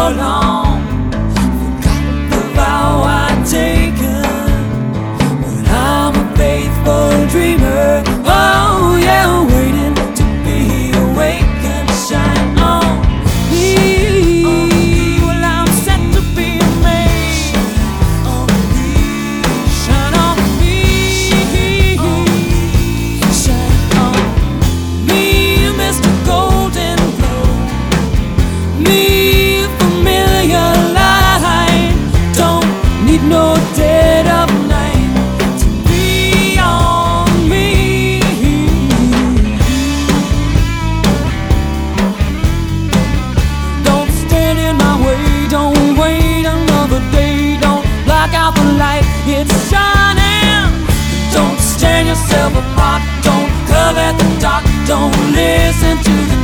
long. Forgotten the vow I'd taken, but I'm a faithful dreamer. Oh yeah, waiting to be awakened to shine on me. Well, I'm set to be made. Shine on me. Shine on me, Mr. Golden Glow. Me, familiar light. Don't need no dead of night to be on me. Don't stand in my way. Don't wait another day. Don't block out the light. It's shining. Don't stand yourself apart. Don't covet the dark. Don't listen to the